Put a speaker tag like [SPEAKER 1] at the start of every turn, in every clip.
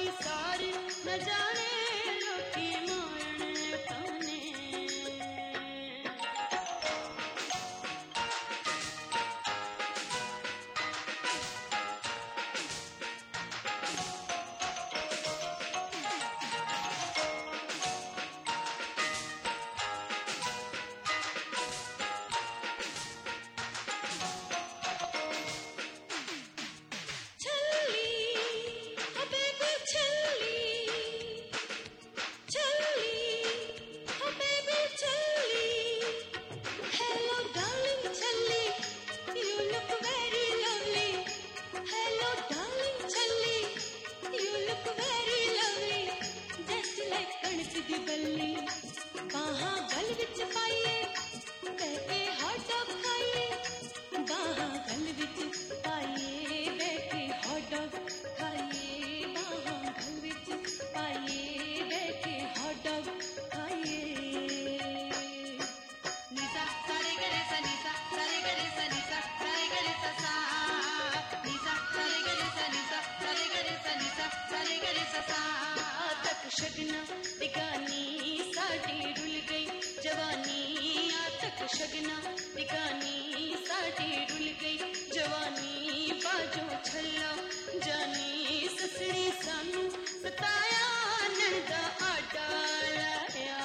[SPEAKER 1] दी सारी न जाने लोकी मोड़न कौने। बाहां गल विच पाइए बैठे हॉट डॉग खाइए, बाहां गल विच पाइए बैठे हॉट डॉग खाइए, बाहां गल विच पाइए बैठे हॉट डॉग खाइए।
[SPEAKER 2] निसा सारे गरे सा निसा सारे गरे सा निसा सारे गरे सा सा निसा सारे गरे सा निसा सारे गरे सा निसा सारे गरे सा सा।
[SPEAKER 1] तक शगना बिगानी साड़ी रुल गई जवानी, तक शगना बिगानी साड़ी रुल गई जवानी, बाजो छल्ला जानी ससरी सानू सताया नंदा आटा लाया।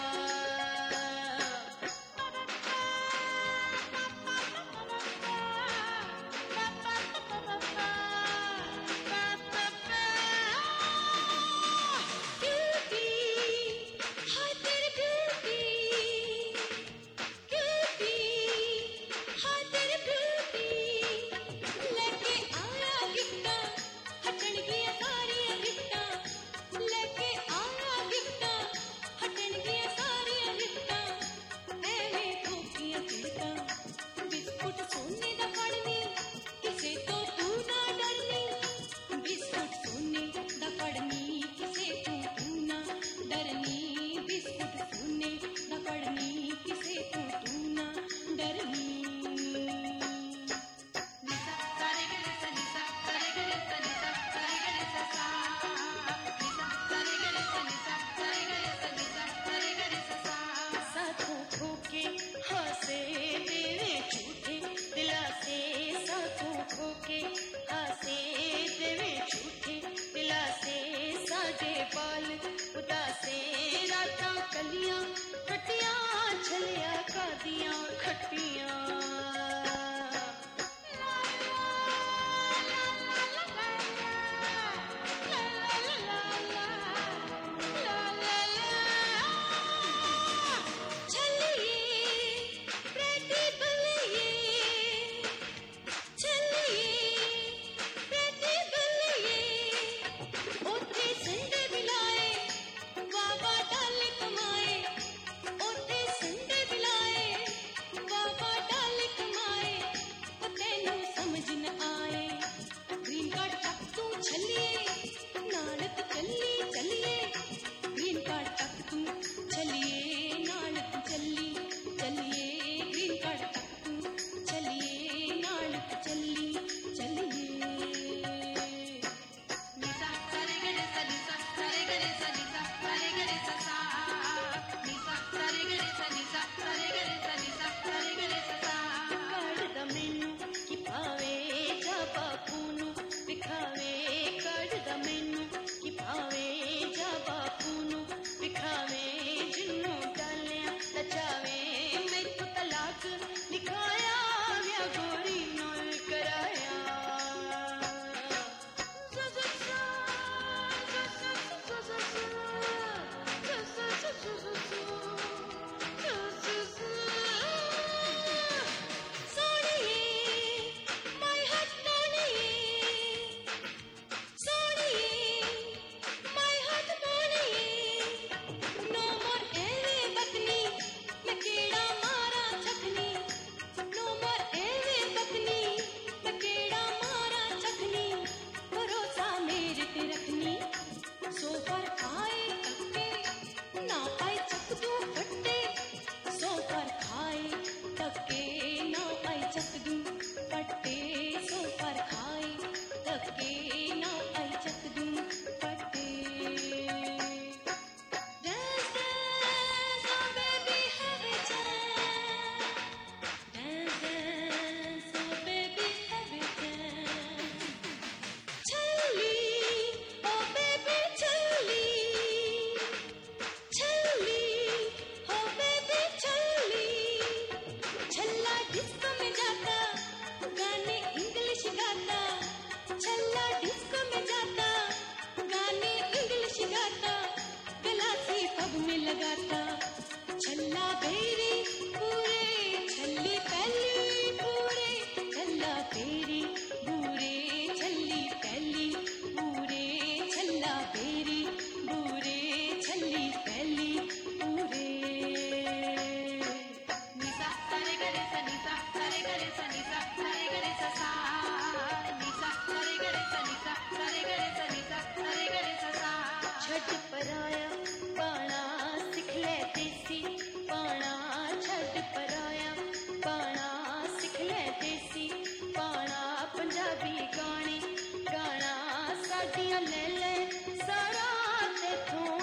[SPEAKER 1] साडियां ले ले सारा तेथों